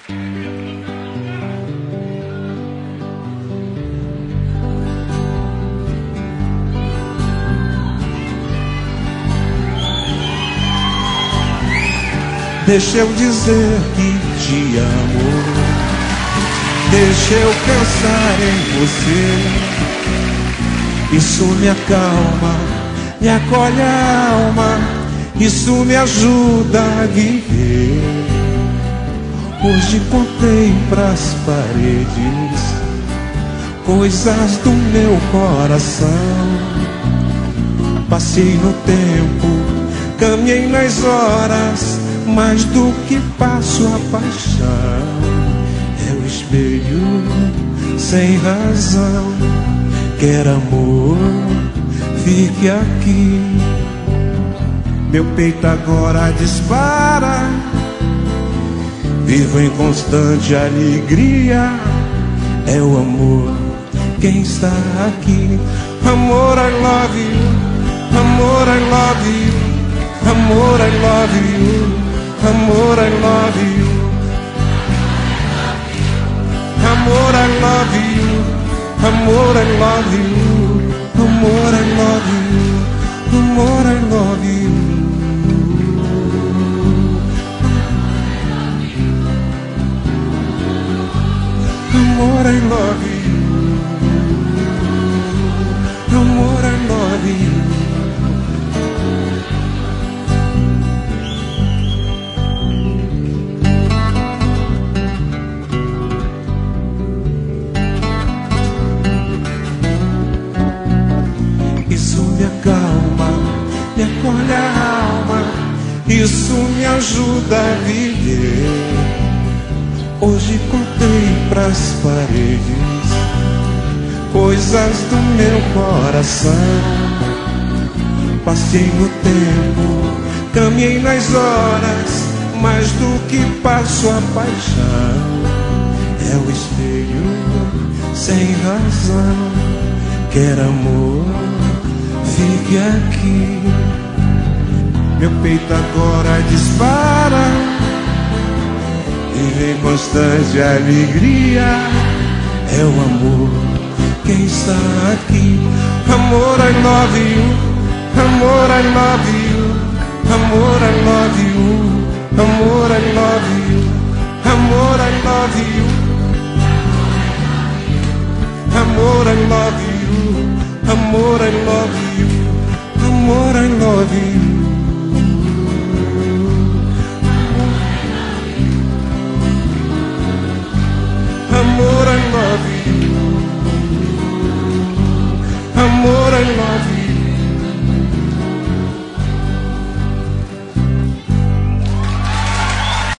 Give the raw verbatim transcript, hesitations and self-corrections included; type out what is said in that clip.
Deixa eu dizer que te amo, deixa eu pensar em você. Isso me acalma, me acolhe a alma, isso me ajuda a viver. Hoje contei pras paredes coisas do meu coração. Passei no tempo, caminhei nas horas, mais do que passo a paixão. É o espelho sem razão, quer amor, fique aqui. Meu peito agora dispara, vivo em constante alegria. É o amor quem está aqui. Amor, I love you, amor, I love you, amor, I love you, amor, I love you, amor, I love you, amor, I love you, amor, I love you, amor, I love you. Amor, I love you, amor, I love you. Isso me acalma, me acolhe a alma, isso me ajuda a viver. Hoje contei pras paredes coisas do meu coração. Passei no tempo, caminhei nas horas, mais do que passo a paixão. É o espelho sem razão, quer amor, fique aqui. Meu peito agora dispara, vive em constante alegria. É o amor quem está aqui. Amor, I love you, amor, I love you, amor, I love you, amor, I love you, amor, I love you, amor, I love you, amor, I love you, amor, I love you. Amor, I love you, amor, I love you.